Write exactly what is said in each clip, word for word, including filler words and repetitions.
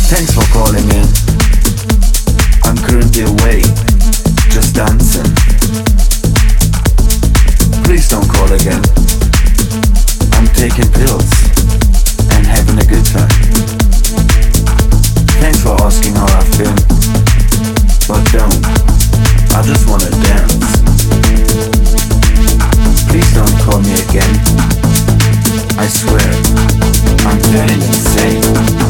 Thanks for calling in. I'm currently away, just dancing. Please don't call again. I'm taking pills and having a good time. Thanks for asking how I've been, but don't. I just wanna dance. Please don't call me again. I swear, I'm turning insane.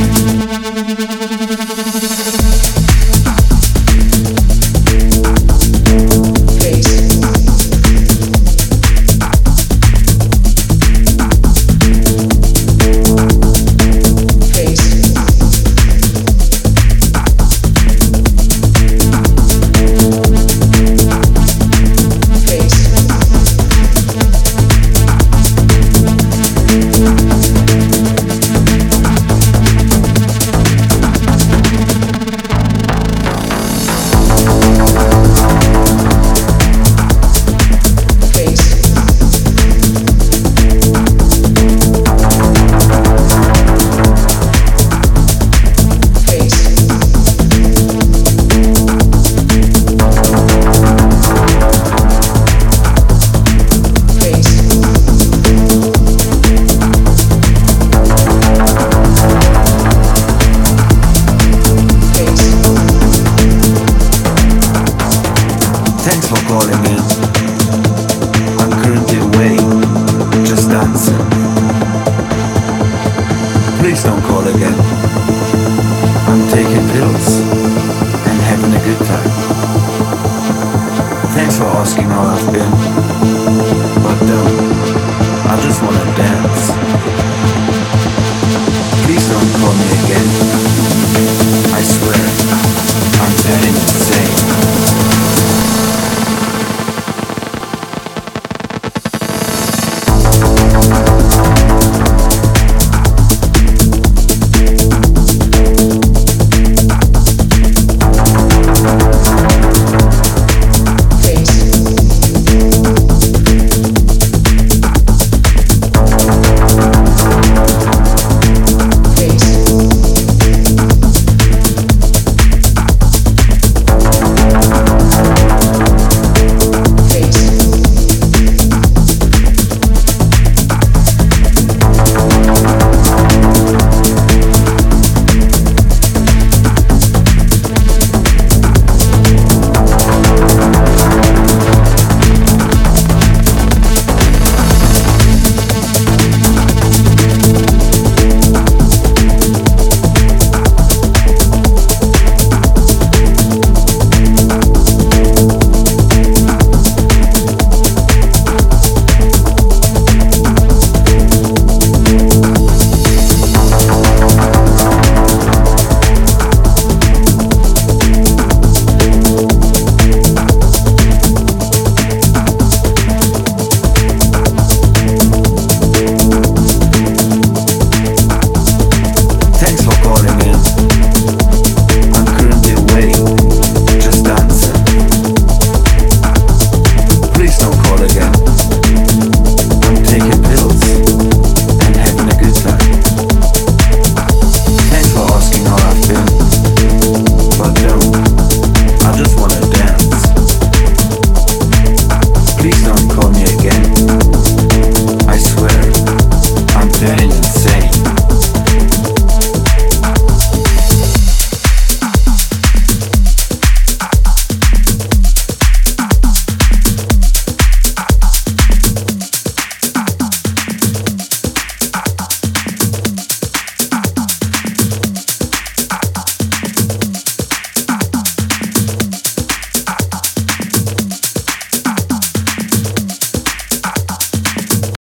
Thanks for calling in. I'm currently away, just dancing. Please don't call again. I'm taking pills and having a good time. Thanks for asking how I've been, but don't. I just wanna dance. Please don't call me again.